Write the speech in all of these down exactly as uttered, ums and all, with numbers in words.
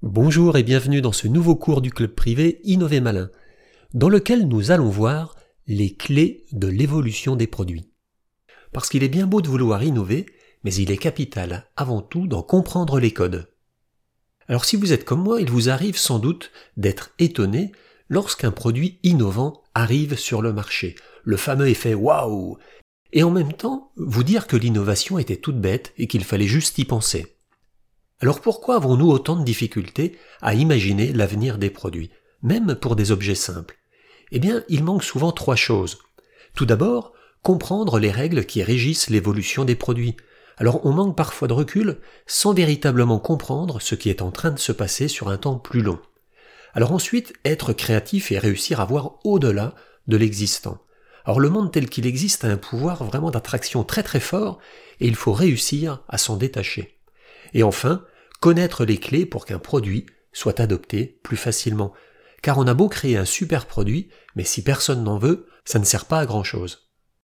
Bonjour et bienvenue dans ce nouveau cours du club privé Innover Malin, dans lequel nous allons voir les clés de l'évolution des produits. Parce qu'il est bien beau de vouloir innover, mais il est capital avant tout d'en comprendre les codes. Alors si vous êtes comme moi, il vous arrive sans doute d'être étonné lorsqu'un produit innovant arrive sur le marché, le fameux effet waouh, et en même temps vous dire que l'innovation était toute bête et qu'il fallait juste y penser. Alors pourquoi avons-nous autant de difficultés à imaginer l'avenir des produits, même pour des objets simples? Eh bien, il manque souvent trois choses. Tout d'abord, comprendre les règles qui régissent l'évolution des produits. Alors on manque parfois de recul sans véritablement comprendre ce qui est en train de se passer sur un temps plus long. Alors ensuite, être créatif et réussir à voir au-delà de l'existant. Alors le monde tel qu'il existe a un pouvoir vraiment d'attraction très très fort et il faut réussir à s'en détacher. Et enfin, connaître les clés pour qu'un produit soit adopté plus facilement. Car on a beau créer un super produit, mais si personne n'en veut, ça ne sert pas à grand chose.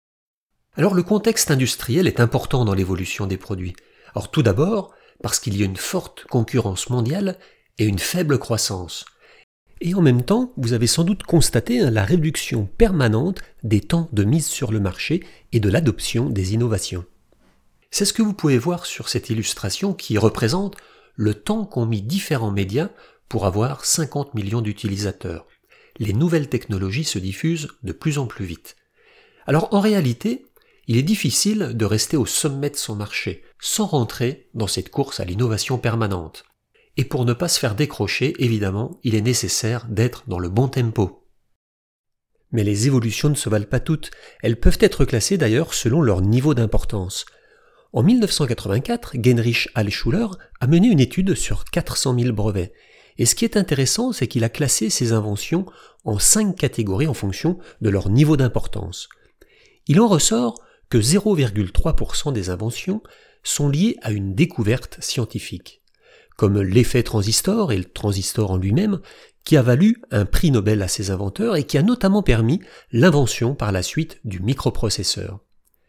Alors le contexte industriel est important dans l'évolution des produits. Alors tout d'abord, parce qu'il y a une forte concurrence mondiale et une faible croissance. Et en même temps, vous avez sans doute constaté hein, la réduction permanente des temps de mise sur le marché et de l'adoption des innovations. C'est ce que vous pouvez voir sur cette illustration qui représente le temps qu'ont mis différents médias pour avoir cinquante millions d'utilisateurs. Les nouvelles technologies se diffusent de plus en plus vite. Alors en réalité, il est difficile de rester au sommet de son marché sans rentrer dans cette course à l'innovation permanente. Et pour ne pas se faire décrocher, évidemment, il est nécessaire d'être dans le bon tempo. Mais les évolutions ne se valent pas toutes. Elles peuvent être classées d'ailleurs selon leur niveau d'importance. En mille neuf cent quatre-vingt-quatre, Genrich Altschuler a mené une étude sur quatre cent mille brevets. Et ce qui est intéressant, c'est qu'il a classé ces inventions en cinq catégories en fonction de leur niveau d'importance. Il en ressort que zéro virgule trois pour cent des inventions sont liées à une découverte scientifique, comme l'effet transistor et le transistor en lui-même, qui a valu un prix Nobel à ses inventeurs et qui a notamment permis l'invention par la suite du microprocesseur.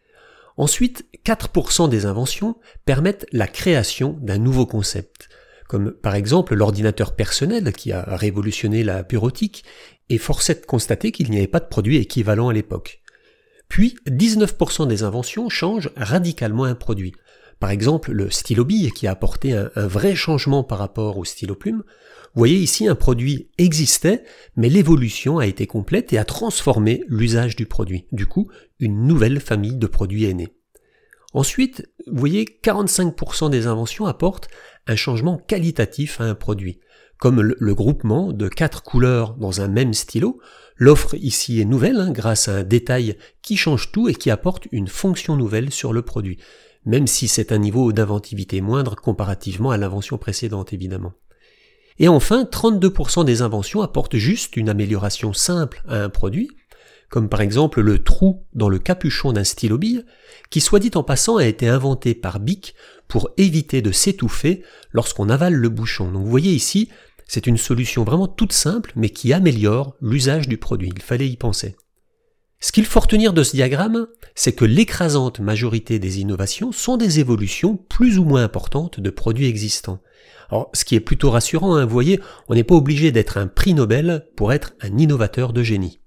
Ensuite, quatre pour cent des inventions permettent la création d'un nouveau concept, comme par exemple l'ordinateur personnel qui a révolutionné la bureautique, et force est de constater qu'il n'y avait pas de produit équivalent à l'époque. Puis, dix-neuf pour cent des inventions changent radicalement un produit. Par exemple, le stylo-bille qui a apporté un, un vrai changement par rapport au stylo-plume. Vous voyez ici, un produit existait, mais l'évolution a été complète et a transformé l'usage du produit. Du coup, une nouvelle famille de produits est née. Ensuite, vous voyez, quarante-cinq pour cent des inventions apportent un changement qualitatif à un produit, comme le, le groupement de quatre couleurs dans un même stylo. L'offre ici est nouvelle, hein, grâce à un détail qui change tout et qui apporte une fonction nouvelle sur le produit, même si c'est un niveau d'inventivité moindre comparativement à l'invention précédente, évidemment. Et enfin, trente-deux pour cent des inventions apportent juste une amélioration simple à un produit, comme par exemple le trou dans le capuchon d'un stylo-bille, qui soit dit en passant a été inventé par Bic pour éviter de s'étouffer lorsqu'on avale le bouchon. Donc vous voyez ici, c'est une solution vraiment toute simple, mais qui améliore l'usage du produit. Il fallait y penser. Ce qu'il faut retenir de ce diagramme, c'est que l'écrasante majorité des innovations sont des évolutions plus ou moins importantes de produits existants. Alors, ce qui est plutôt rassurant, hein, vous voyez, on n'est pas obligé d'être un prix Nobel pour être un innovateur de génie.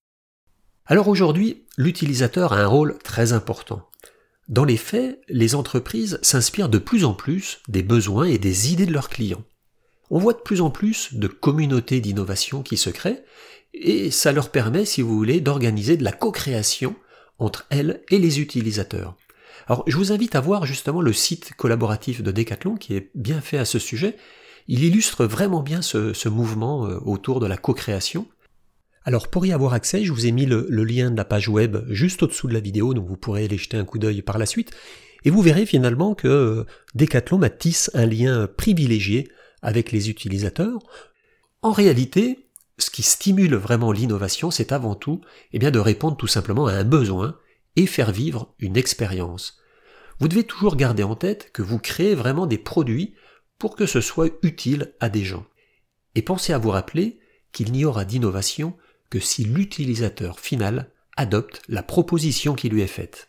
Alors aujourd'hui, l'utilisateur a un rôle très important. Dans les faits, les entreprises s'inspirent de plus en plus des besoins et des idées de leurs clients. On voit de plus en plus de communautés d'innovation qui se créent, et ça leur permet, si vous voulez, d'organiser de la co-création entre elles et les utilisateurs. Alors, je vous invite à voir justement le site collaboratif de Decathlon qui est bien fait à ce sujet. Il illustre vraiment bien ce, ce mouvement autour de la co-création. Alors, pour y avoir accès, je vous ai mis le, le lien de la page web juste au-dessous de la vidéo, donc vous pourrez aller jeter un coup d'œil par la suite. Et vous verrez finalement que Decathlon tisse un lien privilégié avec les utilisateurs. En réalité, ce qui stimule vraiment l'innovation, c'est avant tout eh bien, de répondre tout simplement à un besoin et faire vivre une expérience. Vous devez toujours garder en tête que vous créez vraiment des produits pour que ce soit utile à des gens. Et pensez à vous rappeler qu'il n'y aura d'innovation que si l'utilisateur final adopte la proposition qui lui est faite.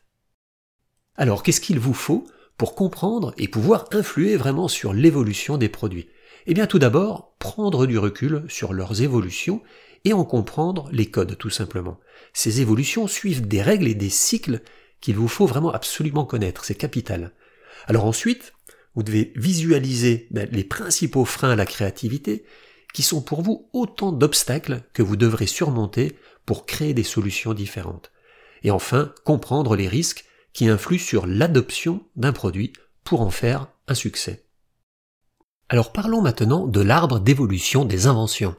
Alors, qu'est-ce qu'il vous faut pour comprendre et pouvoir influer vraiment sur l'évolution des produits? Eh bien tout d'abord, prendre du recul sur leurs évolutions et en comprendre les codes tout simplement. Ces évolutions suivent des règles et des cycles qu'il vous faut vraiment absolument connaître, c'est capital. Alors ensuite, vous devez visualiser ben, les principaux freins à la créativité qui sont pour vous autant d'obstacles que vous devrez surmonter pour créer des solutions différentes. Et enfin, comprendre les risques qui influent sur l'adoption d'un produit pour en faire un succès. Alors parlons maintenant de l'arbre d'évolution des inventions.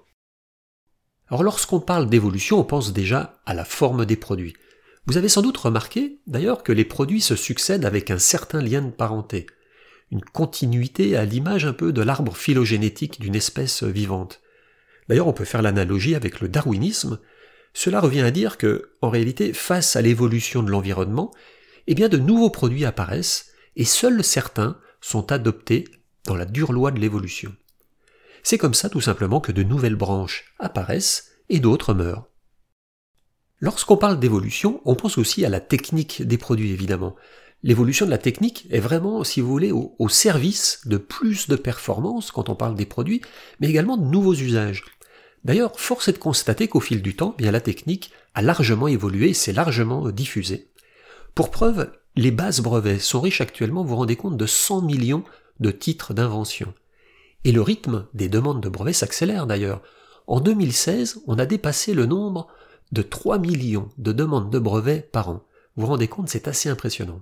Alors lorsqu'on parle d'évolution, on pense déjà à la forme des produits. Vous avez sans doute remarqué d'ailleurs que les produits se succèdent avec un certain lien de parenté, une continuité à l'image un peu de l'arbre phylogénétique d'une espèce vivante. D'ailleurs, on peut faire l'analogie avec le darwinisme. Cela revient à dire que, en réalité, face à l'évolution de l'environnement, eh bien de nouveaux produits apparaissent et seuls certains sont adoptés dans la dure loi de l'évolution. C'est comme ça tout simplement que de nouvelles branches apparaissent et d'autres meurent. Lorsqu'on parle d'évolution, on pense aussi à la technique des produits évidemment. L'évolution de la technique est vraiment, si vous voulez, au, au service de plus de performance quand on parle des produits, mais également de nouveaux usages. D'ailleurs, force est de constater qu'au fil du temps, bien la technique a largement évolué et s'est largement diffusée. Pour preuve, les bases brevets sont riches actuellement, vous vous rendez compte, de cent millions de titres d'invention. Et le rythme des demandes de brevets s'accélère d'ailleurs. En deux mille seize, on a dépassé le nombre de trois millions de demandes de brevets par an. Vous vous rendez compte, c'est assez impressionnant.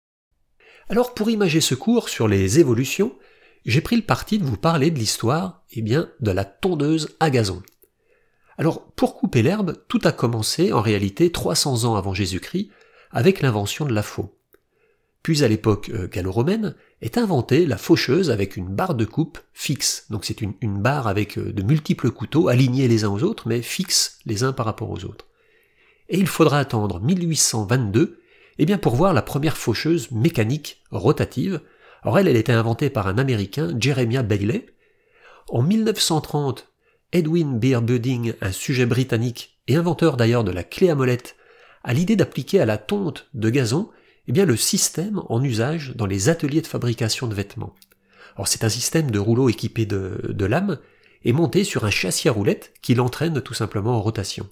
Alors pour imager ce cours sur les évolutions, j'ai pris le parti de vous parler de l'histoire, eh bien, de la tondeuse à gazon. Alors pour couper l'herbe, tout a commencé en réalité trois cents ans avant Jésus-Christ avec l'invention de la faux. Puis à l'époque euh, gallo-romaine est inventée la faucheuse avec une barre de coupe fixe. Donc c'est une, une barre avec euh, de multiples couteaux alignés les uns aux autres, mais fixes les uns par rapport aux autres. Et il faudra attendre mille huit cent vingt-deux eh bien pour voir la première faucheuse mécanique rotative. Alors elle, elle était inventée par un Américain, Jeremiah Bailey. En mille neuf cent trente, Edwin Beer Budding, un sujet britannique et inventeur d'ailleurs de la clé à molette, a l'idée d'appliquer à la tonte de gazon eh bien le système en usage dans les ateliers de fabrication de vêtements. Alors c'est un système de rouleau équipé de, de lames et monté sur un châssis à roulettes qui l'entraîne tout simplement en rotation.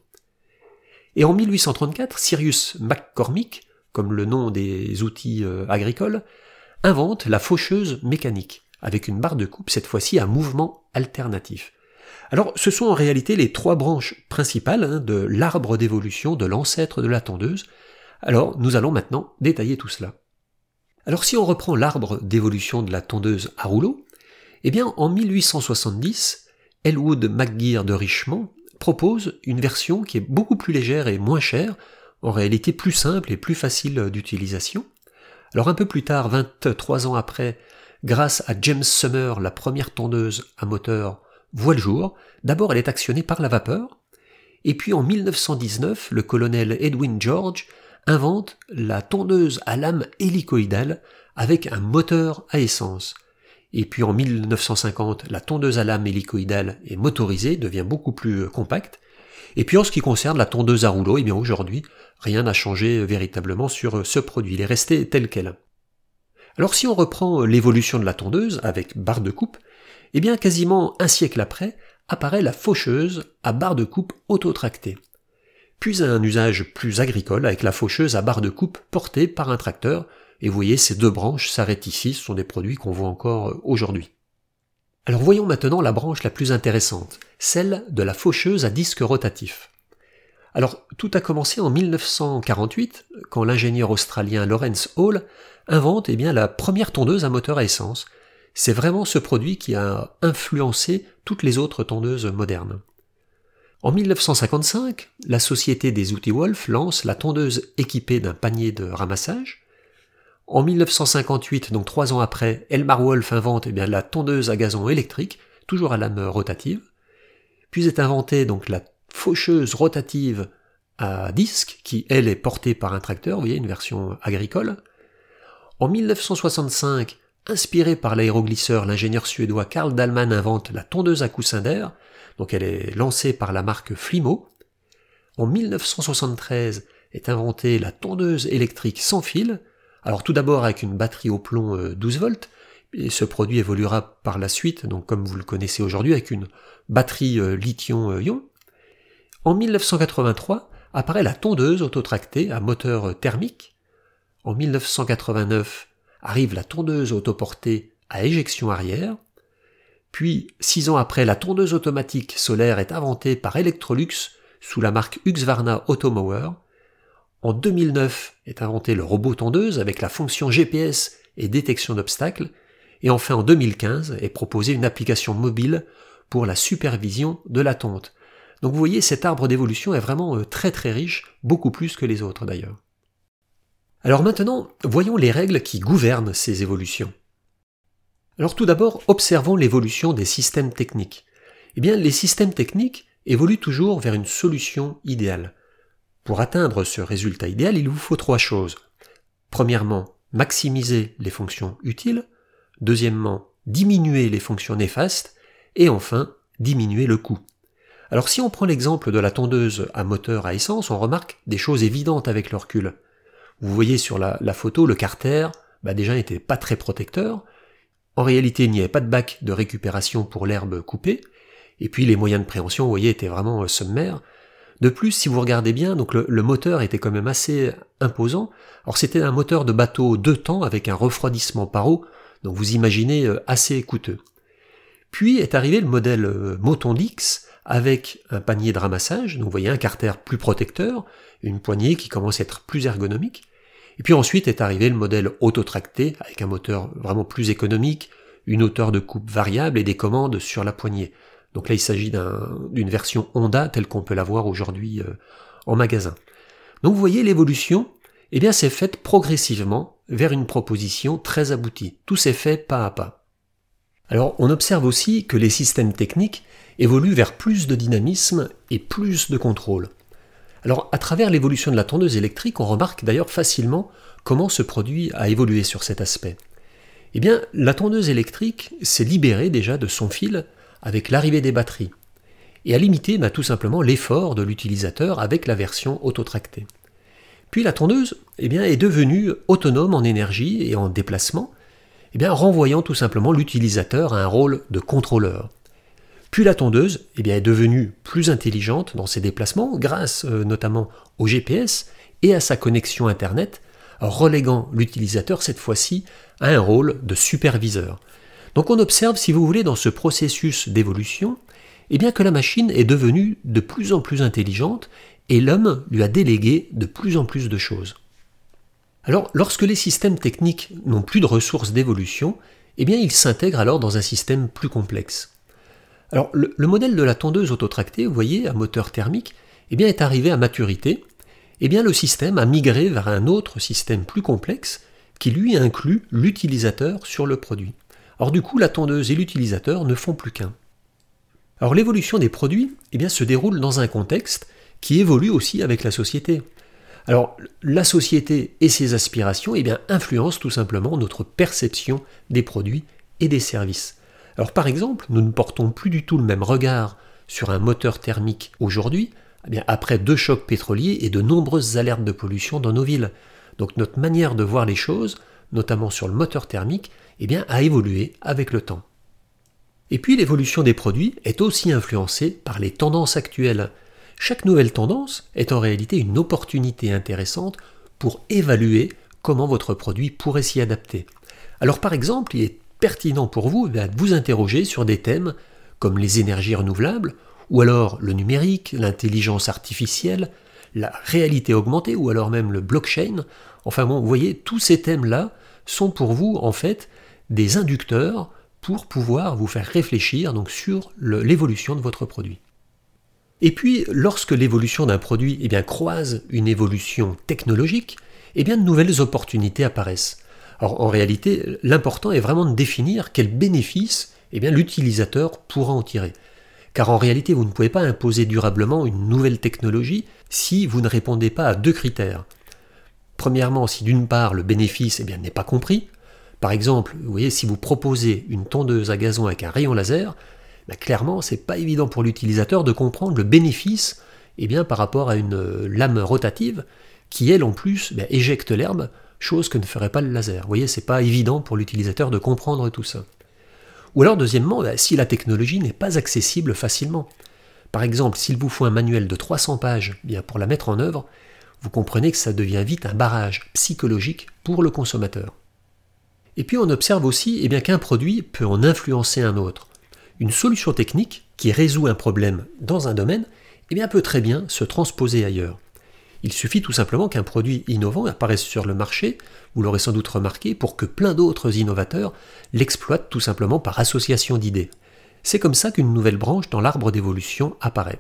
Et en mille huit cent trente-quatre, Cyrus McCormick, comme le nom des outils euh, agricoles, invente la faucheuse mécanique, avec une barre de coupe cette fois-ci à mouvement alternatif. Alors ce sont en réalité les trois branches principales hein, de l'arbre d'évolution de l'ancêtre de la tondeuse. Alors nous allons maintenant détailler tout cela. Alors si on reprend l'arbre d'évolution de la tondeuse à rouleau, eh bien en mille huit cent soixante-dix, Elwood McGeer de Richmond propose une version qui est beaucoup plus légère et moins chère, en réalité plus simple et plus facile d'utilisation. Alors un peu plus tard, vingt-trois ans après, grâce à James Summer, la première tondeuse à moteur voit le jour. D'abord elle est actionnée par la vapeur, et puis en mille neuf cent dix-neuf, le colonel Edwin George invente la tondeuse à lame hélicoïdale avec un moteur à essence. Et puis en mille neuf cent cinquante, la tondeuse à lame hélicoïdale est motorisée, devient beaucoup plus compacte. Et puis en ce qui concerne la tondeuse à rouleau, eh bien aujourd'hui, rien n'a changé véritablement sur ce produit, il est resté tel quel. Alors si on reprend l'évolution de la tondeuse avec barre de coupe, eh bien quasiment un siècle après, apparaît la faucheuse à barre de coupe autotractée. Puis un usage plus agricole avec la faucheuse à barre de coupe portée par un tracteur, et vous voyez ces deux branches s'arrêtent ici, ce sont des produits qu'on voit encore aujourd'hui. Alors voyons maintenant la branche la plus intéressante, celle de la faucheuse à disque rotatif. Alors tout a commencé en mille neuf cent quarante-huit, quand l'ingénieur australien Lawrence Hall invente eh bien, la première tondeuse à moteur à essence. C'est vraiment ce produit qui a influencé toutes les autres tondeuses modernes. En mille neuf cent cinquante-cinq, la société des outils Wolf lance la tondeuse équipée d'un panier de ramassage. En mille neuf cent cinquante-huit, donc trois ans après, Elmar Wolf invente eh bien, la tondeuse à gazon électrique, toujours à lame rotative. Puis est inventée donc la faucheuse rotative à disque, qui elle est portée par un tracteur, vous voyez, une version agricole. En mille neuf cent soixante-cinq, inspiré par l'aéroglisseur, l'ingénieur suédois Carl Dahlmann invente la tondeuse à coussin d'air, donc elle est lancée par la marque Flymo. En mille neuf cent soixante-treize est inventée la tondeuse électrique sans fil, alors tout d'abord avec une batterie au plomb douze volts, Et ce produit évoluera par la suite, donc comme vous le connaissez aujourd'hui, avec une batterie euh, lithium-ion. En mille neuf cent quatre-vingt-trois apparaît la tondeuse autotractée à moteur thermique. En mille neuf cent quatre-vingt-neuf arrive la tondeuse autoportée à éjection arrière. Puis, six ans après, la tondeuse automatique solaire est inventée par Electrolux sous la marque Husqvarna Automower. En deux mille neuf est inventé le robot tondeuse avec la fonction G P S et détection d'obstacles. Et enfin, en deux mille quinze est proposée une application mobile pour la supervision de la tonte. Donc vous voyez, cet arbre d'évolution est vraiment très très riche, beaucoup plus que les autres d'ailleurs. Alors maintenant, voyons les règles qui gouvernent ces évolutions. Alors tout d'abord, observons l'évolution des systèmes techniques. Eh bien, les systèmes techniques évoluent toujours vers une solution idéale. Pour atteindre ce résultat idéal, il vous faut trois choses. Premièrement, maximiser les fonctions utiles. Deuxièmement, diminuer les fonctions néfastes. Et enfin, diminuer le coût. Alors si on prend l'exemple de la tondeuse à moteur à essence, on remarque des choses évidentes avec le recul. Vous voyez sur la, la photo, le carter, bah déjà n'était pas très protecteur. En réalité, il n'y avait pas de bac de récupération pour l'herbe coupée. Et puis les moyens de préhension, vous voyez, étaient vraiment euh, sommaires. De plus, si vous regardez bien, donc le, le moteur était quand même assez imposant. Alors c'était un moteur de bateau deux temps avec un refroidissement par eau, donc vous imaginez euh, assez coûteux. Puis est arrivé le modèle euh, Motondix avec un panier de ramassage, donc vous voyez un carter plus protecteur, une poignée qui commence à être plus ergonomique. Et puis ensuite est arrivé le modèle autotracté avec un moteur vraiment plus économique, une hauteur de coupe variable et des commandes sur la poignée. Donc là il s'agit d'un, d'une version Honda telle qu'on peut la voir aujourd'hui euh, en magasin. Donc vous voyez l'évolution, eh bien c'est faite progressivement vers une proposition très aboutie. Tout s'est fait pas à pas. Alors on observe aussi que les systèmes techniques évoluent vers plus de dynamisme et plus de contrôle. Alors à travers l'évolution de la tondeuse électrique, on remarque d'ailleurs facilement comment ce produit a évolué sur cet aspect. Eh bien, la tondeuse électrique s'est libérée déjà de son fil avec l'arrivée des batteries et a limité bah, tout simplement l'effort de l'utilisateur avec la version autotractée. Puis la tondeuse eh bien, est devenue autonome en énergie et en déplacement, eh bien, renvoyant tout simplement l'utilisateur à un rôle de contrôleur. Puis la tondeuse eh bien, est devenue plus intelligente dans ses déplacements grâce euh, notamment au G P S et à sa connexion Internet, reléguant l'utilisateur cette fois-ci à un rôle de superviseur. Donc on observe, si vous voulez, dans ce processus d'évolution, eh bien que la machine est devenue de plus en plus intelligente et l'homme lui a délégué de plus en plus de choses. Alors, lorsque les systèmes techniques n'ont plus de ressources d'évolution, eh bien ils s'intègrent alors dans un système plus complexe. Alors, le, le modèle de la tondeuse autotractée, vous voyez, à moteur thermique, eh bien est arrivé à maturité. Eh bien le système a migré vers un autre système plus complexe qui lui inclut l'utilisateur sur le produit. Alors du coup, la tondeuse et l'utilisateur ne font plus qu'un. Alors l'évolution des produits eh bien, se déroule dans un contexte qui évolue aussi avec la société. Alors la société et ses aspirations eh bien, influencent tout simplement notre perception des produits et des services. Alors par exemple, nous ne portons plus du tout le même regard sur un moteur thermique aujourd'hui, eh bien, après deux chocs pétroliers et de nombreuses alertes de pollution dans nos villes. Donc notre manière de voir les choses, notamment sur le moteur thermique, eh bien, a évolué avec le temps. Et puis l'évolution des produits est aussi influencée par les tendances actuelles. Chaque nouvelle tendance est en réalité une opportunité intéressante pour évaluer comment votre produit pourrait s'y adapter. Alors par exemple, il est pertinent pour vous de vous interroger sur des thèmes comme les énergies renouvelables, ou alors le numérique, l'intelligence artificielle, la réalité augmentée, ou alors même le blockchain. Enfin bon, vous voyez, tous ces thèmes-là sont pour vous en fait des inducteurs pour pouvoir vous faire réfléchir donc, sur le, l'évolution de votre produit. Et puis, lorsque l'évolution d'un produit eh bien, croise une évolution technologique, eh bien, de nouvelles opportunités apparaissent. Alors, en réalité, l'important est vraiment de définir quels bénéfices eh bien, l'utilisateur pourra en tirer. Car en réalité, vous ne pouvez pas imposer durablement une nouvelle technologie si vous ne répondez pas à deux critères. Premièrement, si d'une part le bénéfice eh bien, n'est pas compris. Par exemple, vous voyez, si vous proposez une tondeuse à gazon avec un rayon laser, ben clairement, ce n'est pas évident pour l'utilisateur de comprendre le bénéfice eh bien, par rapport à une lame rotative qui, elle, en plus, ben, éjecte l'herbe chose que ne ferait pas le laser. Vous voyez, c'est pas évident pour l'utilisateur de comprendre tout ça. Ou alors, deuxièmement, bah, si la technologie n'est pas accessible facilement. Par exemple, s'il vous faut un manuel de trois cents pages bien, pour la mettre en œuvre, vous comprenez que ça devient vite un barrage psychologique pour le consommateur. Et puis on observe aussi eh bien, qu'un produit peut en influencer un autre. Une solution technique qui résout un problème dans un domaine eh bien, peut très bien se transposer ailleurs. Il suffit tout simplement qu'un produit innovant apparaisse sur le marché, vous l'aurez sans doute remarqué, pour que plein d'autres innovateurs l'exploitent tout simplement par association d'idées. C'est comme ça qu'une nouvelle branche dans l'arbre d'évolution apparaît.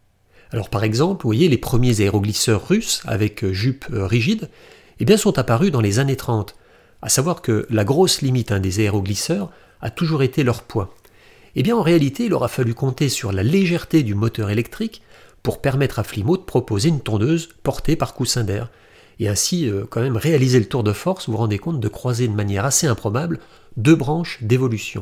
Alors par exemple, vous voyez, les premiers aéroglisseurs russes avec jupe rigide eh bien, sont apparus dans les années trente, à savoir que la grosse limite hein, des aéroglisseurs a toujours été leur poids. Eh bien en réalité, il aura fallu compter sur la légèreté du moteur électrique pour permettre à Flimmo de proposer une tondeuse portée par coussin d'air, et ainsi euh, quand même réaliser le tour de force, vous vous rendez compte, de croiser de manière assez improbable deux branches d'évolution.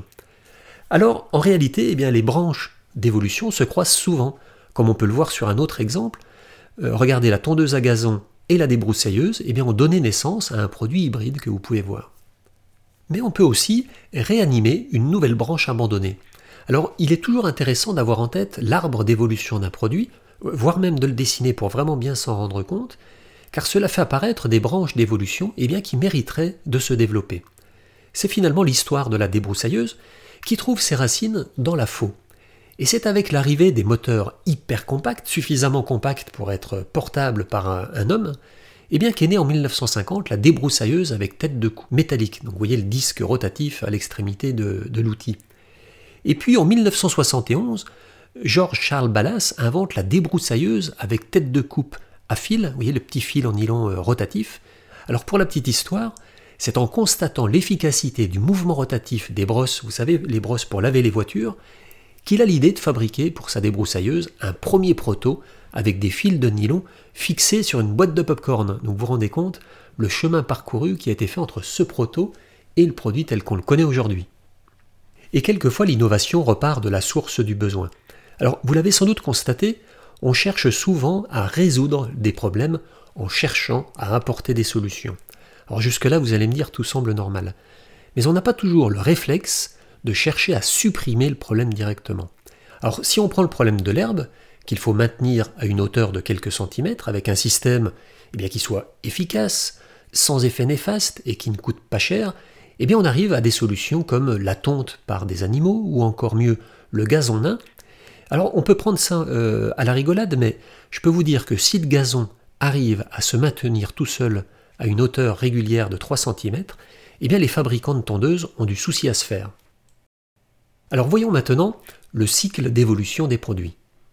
Alors en réalité, eh bien, les branches d'évolution se croisent souvent, comme on peut le voir sur un autre exemple. Euh, regardez, la tondeuse à gazon et la débroussailleuse eh bien, ont donné naissance à un produit hybride que vous pouvez voir. Mais on peut aussi réanimer une nouvelle branche abandonnée. Alors il est toujours intéressant d'avoir en tête l'arbre d'évolution d'un produit, voire même de le dessiner pour vraiment bien s'en rendre compte, car cela fait apparaître des branches d'évolution eh bien, qui mériteraient de se développer. C'est finalement l'histoire de la débroussailleuse qui trouve ses racines dans la faux. Et c'est avec l'arrivée des moteurs hyper compacts, suffisamment compacts pour être portables par un, un homme, eh bien qu'est née en mille neuf cent cinquante la débroussailleuse avec tête de cou métallique. Donc vous voyez le disque rotatif à l'extrémité de, de l'outil. Et puis en mille neuf cent soixante et onze, Georges Charles Ballas invente la débroussailleuse avec tête de coupe à fil, vous voyez le petit fil en nylon euh, rotatif. Alors pour la petite histoire, c'est en constatant l'efficacité du mouvement rotatif des brosses, vous savez, les brosses pour laver les voitures, qu'il a l'idée de fabriquer pour sa débroussailleuse un premier proto avec des fils de nylon fixés sur une boîte de pop-corn. Donc vous vous rendez compte, le chemin parcouru qui a été fait entre ce proto et le produit tel qu'on le connaît aujourd'hui. Et quelquefois l'innovation repart de la source du besoin. Alors vous l'avez sans doute constaté, on cherche souvent à résoudre des problèmes en cherchant à apporter des solutions. Alors jusque-là vous allez me dire tout semble normal. Mais on n'a pas toujours le réflexe de chercher à supprimer le problème directement. Alors si on prend le problème de l'herbe, qu'il faut maintenir à une hauteur de quelques centimètres avec un système eh bien, qui soit efficace, sans effet néfaste et qui ne coûte pas cher, eh bien on arrive à des solutions comme la tonte par des animaux ou encore mieux le gazon nain. Alors on peut prendre ça euh, à la rigolade, mais je peux vous dire que si le gazon arrive à se maintenir tout seul à une hauteur régulière de trois centimètres, eh bien les fabricants de tondeuses ont du souci à se faire. Alors voyons maintenant le cycle d'évolution des produits.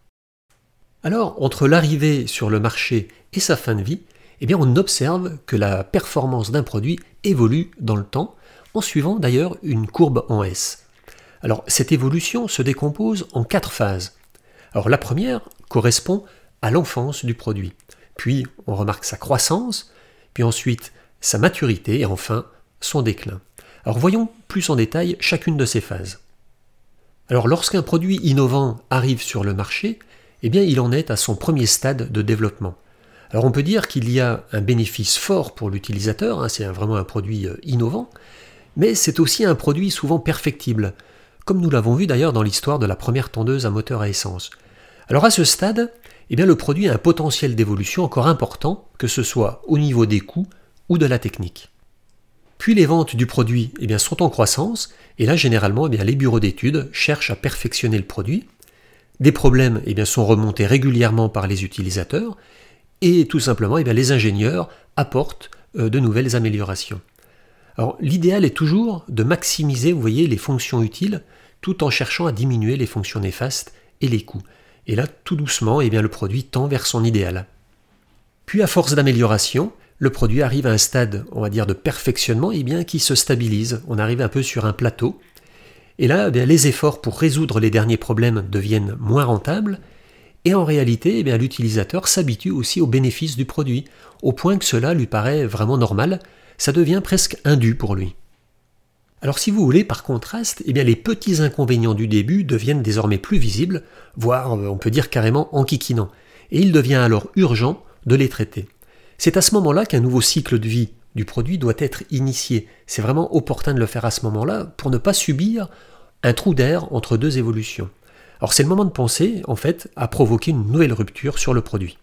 Alors, entre l'arrivée sur le marché et sa fin de vie, eh bien, on observe que la performance d'un produit évolue dans le temps, en suivant d'ailleurs une courbe en S. Alors, cette évolution se décompose en quatre phases. Alors, la première correspond à l'enfance du produit. Puis, on remarque sa croissance, puis ensuite sa maturité et enfin son déclin. Alors, voyons plus en détail chacune de ces phases. Alors, lorsqu'un produit innovant arrive sur le marché, eh bien, il en est à son premier stade de développement. Alors, on peut dire qu'il y a un bénéfice fort pour l'utilisateur, hein, c'est vraiment un produit innovant, mais c'est aussi un produit souvent perfectible, comme nous l'avons vu d'ailleurs dans l'histoire de la première tondeuse à moteur à essence. Alors, à ce stade, eh bien, le produit a un potentiel d'évolution encore important, que ce soit au niveau des coûts ou de la technique. Puis les ventes du produit eh bien, sont en croissance, et là, généralement, eh bien, les bureaux d'études cherchent à perfectionner le produit. Des problèmes eh bien, sont remontés régulièrement par les utilisateurs, et tout simplement, eh bien, les ingénieurs apportent euh, de nouvelles améliorations. Alors, l'idéal est toujours de maximiser, vous voyez, les fonctions utiles, tout en cherchant à diminuer les fonctions néfastes et les coûts. Et là, tout doucement, eh bien, le produit tend vers son idéal. Puis, à force d'amélioration, le produit arrive à un stade, on va dire, de perfectionnement eh bien, qui se stabilise. On arrive un peu sur un plateau. Et là, eh bien, les efforts pour résoudre les derniers problèmes deviennent moins rentables. Et en réalité, eh bien, l'utilisateur s'habitue aussi aux bénéfices du produit, au point que cela lui paraît vraiment normal. Ça devient presque indu pour lui. Alors si vous voulez, par contraste, eh bien, les petits inconvénients du début deviennent désormais plus visibles, voire on peut dire carrément enquiquinants. Et il devient alors urgent de les traiter. C'est à ce moment-là qu'un nouveau cycle de vie du produit doit être initié. C'est vraiment opportun de le faire à ce moment-là pour ne pas subir un trou d'air entre deux évolutions. Alors c'est le moment de penser, en fait, à provoquer une nouvelle rupture sur le produit.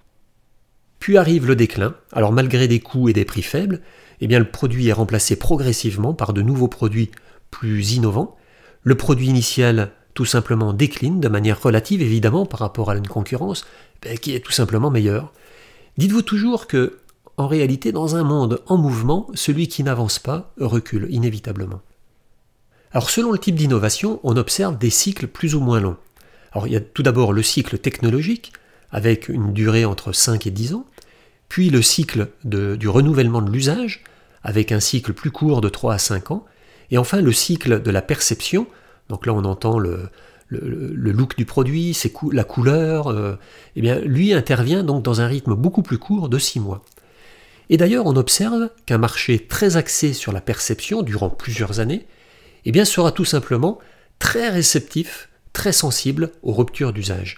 Puis arrive le déclin. Alors malgré des coûts et des prix faibles, eh bien le produit est remplacé progressivement par de nouveaux produits plus innovants. Le produit initial tout simplement décline de manière relative évidemment par rapport à une concurrence ben, qui est tout simplement meilleure. Dites-vous toujours que, en réalité, dans un monde en mouvement, celui qui n'avance pas recule inévitablement. Alors selon le type d'innovation, on observe des cycles plus ou moins longs. Alors il y a tout d'abord le cycle technologique, avec une durée entre cinq et dix ans, puis le cycle de, du renouvellement de l'usage, avec un cycle plus court de trois à cinq ans, et enfin le cycle de la perception, donc là on entend le, le, le look du produit, ses cou- la couleur, euh, eh bien lui intervient donc dans un rythme beaucoup plus court de six mois. Et d'ailleurs on observe qu'un marché très axé sur la perception durant plusieurs années, eh bien sera tout simplement très réceptif, très sensible aux ruptures d'usage.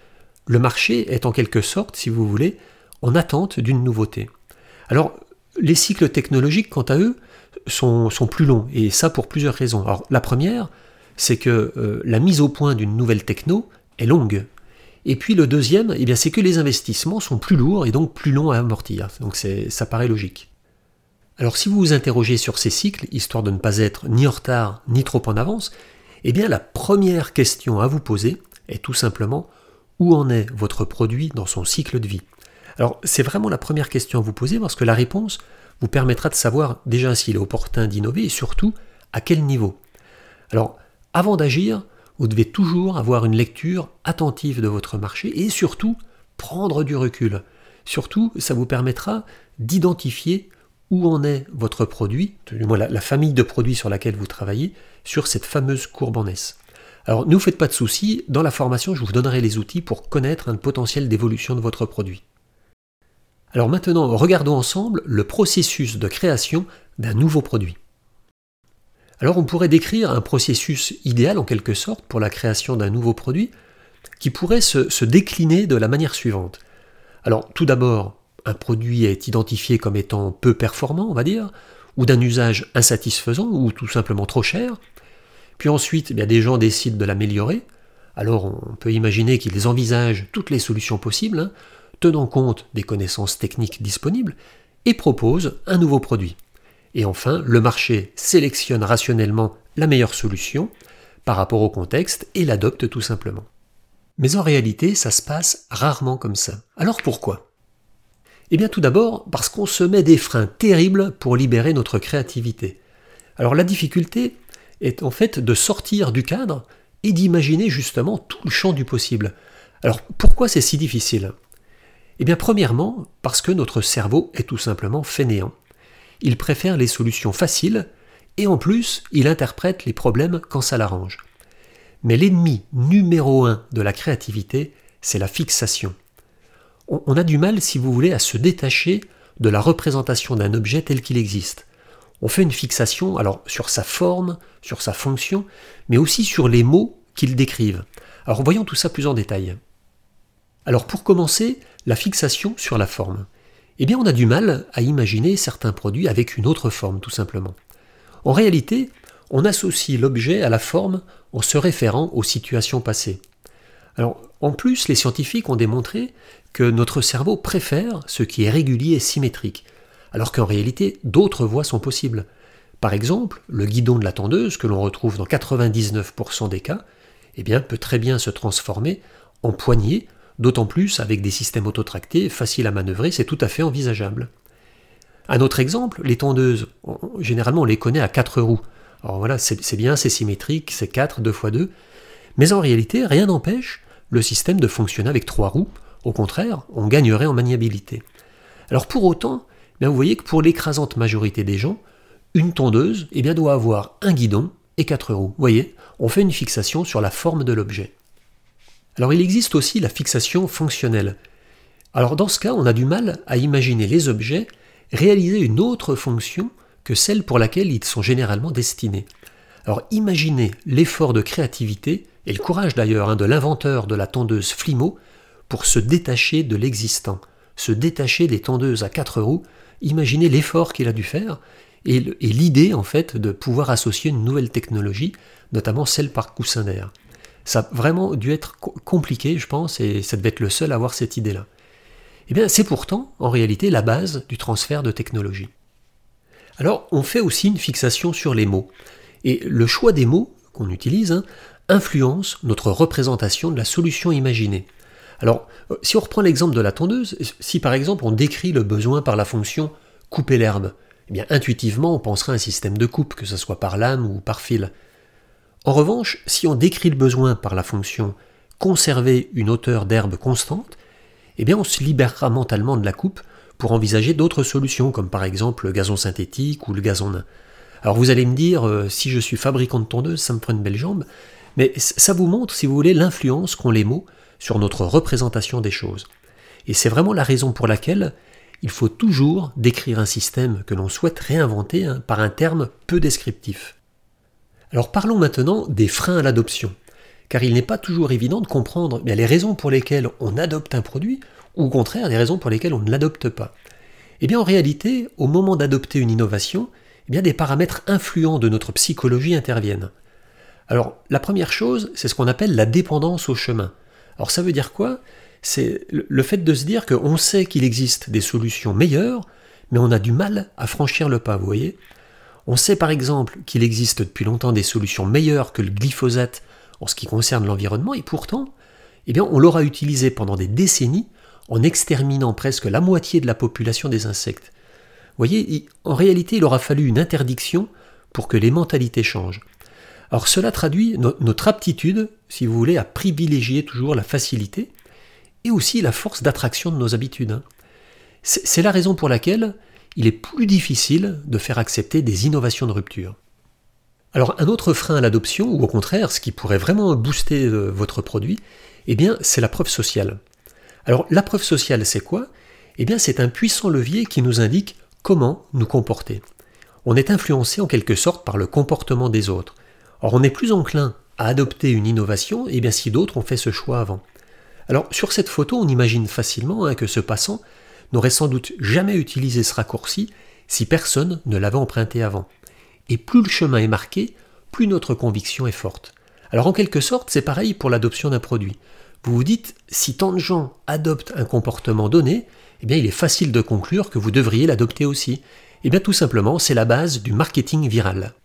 Le marché est en quelque sorte, si vous voulez, en attente d'une nouveauté. Alors, les cycles technologiques, quant à eux, sont, sont plus longs, et ça pour plusieurs raisons. Alors, la première, c'est que euh, la mise au point d'une nouvelle techno est longue. Et puis le deuxième, eh bien, c'est que les investissements sont plus lourds et donc plus longs à amortir. Donc c'est, ça paraît logique. Alors si vous vous interrogez sur ces cycles, histoire de ne pas être ni en retard ni trop en avance, eh bien la première question à vous poser est tout simplement où en est votre produit dans son cycle de vie. Alors c'est vraiment la première question à vous poser parce que la réponse vous permettra de savoir déjà s'il est opportun d'innover et surtout à quel niveau. Alors avant d'agir, vous devez toujours avoir une lecture attentive de votre marché et surtout prendre du recul. Surtout, ça vous permettra d'identifier où en est votre produit, du moins la, la famille de produits sur laquelle vous travaillez, sur cette fameuse courbe en S. Alors ne vous faites pas de soucis, dans la formation je vous donnerai les outils pour connaître un potentiel d'évolution de votre produit. Alors maintenant, regardons ensemble le processus de création d'un nouveau produit. Alors on pourrait décrire un processus idéal en quelque sorte pour la création d'un nouveau produit qui pourrait se, se décliner de la manière suivante. Alors tout d'abord, un produit est identifié comme étant peu performant, on va dire, ou d'un usage insatisfaisant, ou tout simplement trop cher. Puis ensuite, eh bien, des gens décident de l'améliorer. Alors on peut imaginer qu'ils envisagent toutes les solutions possibles, hein, tenant compte des connaissances techniques disponibles, et proposent un nouveau produit. Et enfin, le marché sélectionne rationnellement la meilleure solution par rapport au contexte et l'adopte tout simplement. Mais en réalité, ça se passe rarement comme ça. Alors pourquoi ? Eh bien tout d'abord, parce qu'on se met des freins terribles pour libérer notre créativité. Alors la difficulté est en fait de sortir du cadre et d'imaginer justement tout le champ du possible. Alors pourquoi c'est si difficile ? Eh bien premièrement, parce que notre cerveau est tout simplement fainéant. Il préfère les solutions faciles et en plus, il interprète les problèmes quand ça l'arrange. Mais l'ennemi numéro un de la créativité, c'est la fixation. On a du mal, si vous voulez, à se détacher de la représentation d'un objet tel qu'il existe. On fait une fixation alors sur sa forme, sur sa fonction, mais aussi sur les mots qu'il décrivent. Alors voyons tout ça plus en détail. Alors pour commencer, la fixation sur la forme. Eh bien on a du mal à imaginer certains produits avec une autre forme, tout simplement. En réalité, on associe l'objet à la forme en se référant aux situations passées. Alors, en plus, les scientifiques ont démontré que notre cerveau préfère ce qui est régulier et symétrique, alors qu'en réalité, d'autres voies sont possibles. Par exemple, le guidon de la tondeuse, que l'on retrouve dans quatre-vingt-dix-neuf pour cent des cas, eh bien, peut très bien se transformer en poignée, d'autant plus avec des systèmes autotractés faciles à manœuvrer, c'est tout à fait envisageable. Un autre exemple, les tondeuses, généralement on les connaît à quatre roues. Alors voilà, c'est, c'est bien, c'est symétrique, c'est quatre, deux fois deux, mais en réalité, rien n'empêche le système de fonctionner avec trois roues. Au contraire, on gagnerait en maniabilité. Alors pour autant, bien vous voyez que pour l'écrasante majorité des gens, une tondeuse eh bien, doit avoir un guidon et quatre roues. Vous voyez, on fait une fixation sur la forme de l'objet. Alors il existe aussi la fixation fonctionnelle. Alors dans ce cas, on a du mal à imaginer les objets réaliser une autre fonction que celle pour laquelle ils sont généralement destinés. Alors imaginez l'effort de créativité, et le courage d'ailleurs hein, de l'inventeur de la tondeuse Flimmo, pour se détacher de l'existant, se détacher des tondeuses à quatre roues imaginez l'effort qu'il a dû faire et l'idée en fait de pouvoir associer une nouvelle technologie, notamment celle par coussin d'air. Ça a vraiment dû être compliqué, je pense, et ça devait être le seul à avoir cette idée-là. Eh bien, c'est pourtant, en réalité, la base du transfert de technologie. Alors, on fait aussi une fixation sur les mots. Et le choix des mots qu'on utilise hein, influence notre représentation de la solution imaginée. Alors, si on reprend l'exemple de la tondeuse, si par exemple on décrit le besoin par la fonction « couper l'herbe », eh bien, intuitivement, on pensera à un système de coupe, que ce soit par lame ou par fil. En revanche, si on décrit le besoin par la fonction « conserver une hauteur d'herbe constante », eh bien on se libérera mentalement de la coupe pour envisager d'autres solutions, comme par exemple le gazon synthétique ou le gazon nain. Alors vous allez me dire, euh, si je suis fabricant de tondeuse, ça me prend une belle jambe, mais ça vous montre, si vous voulez, l'influence qu'ont les mots sur notre représentation des choses. Et c'est vraiment la raison pour laquelle il faut toujours décrire un système que l'on souhaite réinventer hein, par un terme peu descriptif. Alors parlons maintenant des freins à l'adoption. Car il n'est pas toujours évident de comprendre bien, les raisons pour lesquelles on adopte un produit, ou au contraire, les raisons pour lesquelles on ne l'adopte pas. Eh bien, en réalité, au moment d'adopter une innovation, eh bien, des paramètres influents de notre psychologie interviennent. Alors, la première chose, c'est ce qu'on appelle la dépendance au chemin. Alors, ça veut dire quoi? C'est le fait de se dire qu'on sait qu'il existe des solutions meilleures, mais on a du mal à franchir le pas, vous voyez? On sait par exemple qu'il existe depuis longtemps des solutions meilleures que le glyphosate en ce qui concerne l'environnement, et pourtant, eh bien, on l'aura utilisé pendant des décennies en exterminant presque la moitié de la population des insectes. Vous voyez, en réalité, il aura fallu une interdiction pour que les mentalités changent. Alors cela traduit no- notre aptitude, si vous voulez, à privilégier toujours la facilité et aussi la force d'attraction de nos habitudes. Hein. C'est, c'est la raison pour laquelle il est plus difficile de faire accepter des innovations de rupture. Alors un autre frein à l'adoption, ou au contraire, ce qui pourrait vraiment booster euh, votre produit, eh bien c'est la preuve sociale. Alors la preuve sociale, c'est quoi? Eh bien c'est un puissant levier qui nous indique comment nous comporter. On est influencé en quelque sorte par le comportement des autres. Or on est plus enclin à adopter une innovation eh bien, si d'autres ont fait ce choix avant. Alors sur cette photo, on imagine facilement hein, que ce passant n'aurait sans doute jamais utilisé ce raccourci si personne ne l'avait emprunté avant. Et plus le chemin est marqué, plus notre conviction est forte. Alors en quelque sorte, c'est pareil pour l'adoption d'un produit. Vous vous dites, si tant de gens adoptent un comportement donné, eh bien il est facile de conclure que vous devriez l'adopter aussi. Eh bien tout simplement, c'est la base du marketing viral.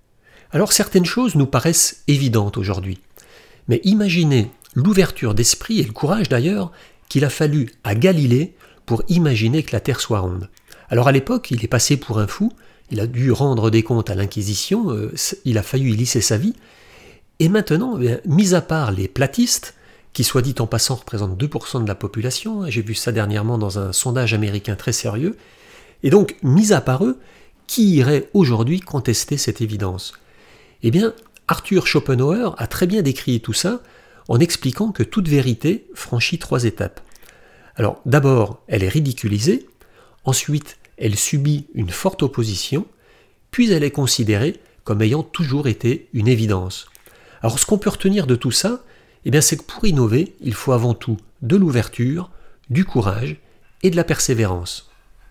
Alors certaines choses nous paraissent évidentes aujourd'hui. Mais imaginez l'ouverture d'esprit et le courage d'ailleurs qu'il a fallu à Galilée pour imaginer que la Terre soit ronde. Alors à l'époque, il est passé pour un fou, il a dû rendre des comptes à l'Inquisition, euh, il a failli y lisser sa vie. Et maintenant, eh bien, mis à part les platistes, qui soit dit en passant représentent deux pour cent de la population, j'ai vu ça dernièrement dans un sondage américain très sérieux, et donc, mis à part eux, qui irait aujourd'hui contester cette évidence? Eh bien, Arthur Schopenhauer a très bien décrit tout ça en expliquant que toute vérité franchit trois étapes. Alors, d'abord, elle est ridiculisée, ensuite, elle subit une forte opposition, puis elle est considérée comme ayant toujours été une évidence. Alors, ce qu'on peut retenir de tout ça, eh bien, c'est que pour innover, il faut avant tout de l'ouverture, du courage et de la persévérance.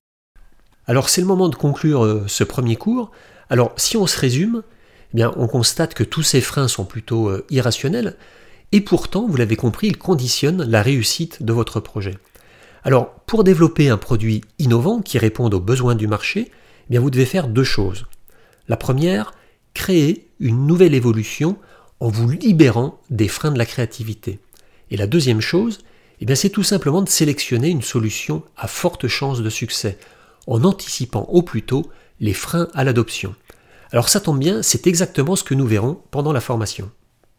Alors, c'est le moment de conclure euh, ce premier cours. Alors, si on se résume, eh bien, on constate que tous ces freins sont plutôt euh, irrationnels, et pourtant, vous l'avez compris, ils conditionnent la réussite de votre projet. Alors, pour développer un produit innovant qui réponde aux besoins du marché, eh bien, vous devez faire deux choses. La première, créer une nouvelle évolution en vous libérant des freins de la créativité. Et la deuxième chose, eh bien, c'est tout simplement de sélectionner une solution à forte chance de succès, en anticipant au plus tôt les freins à l'adoption. Alors ça tombe bien, c'est exactement ce que nous verrons pendant la formation.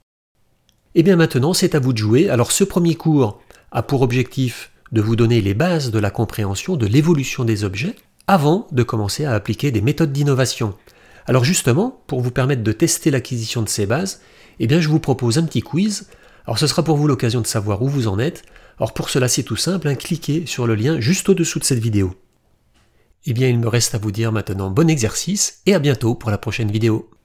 Et bien maintenant, c'est à vous de jouer. Alors ce premier cours a pour objectif de vous donner les bases de la compréhension de l'évolution des objets avant de commencer à appliquer des méthodes d'innovation. Alors justement, pour vous permettre de tester l'acquisition de ces bases, eh bien je vous propose un petit quiz. Alors ce sera pour vous l'occasion de savoir où vous en êtes. Alors pour cela, c'est tout simple, hein, cliquez sur le lien juste au-dessous de cette vidéo. Eh bien, il me reste à vous dire maintenant bon exercice et à bientôt pour la prochaine vidéo.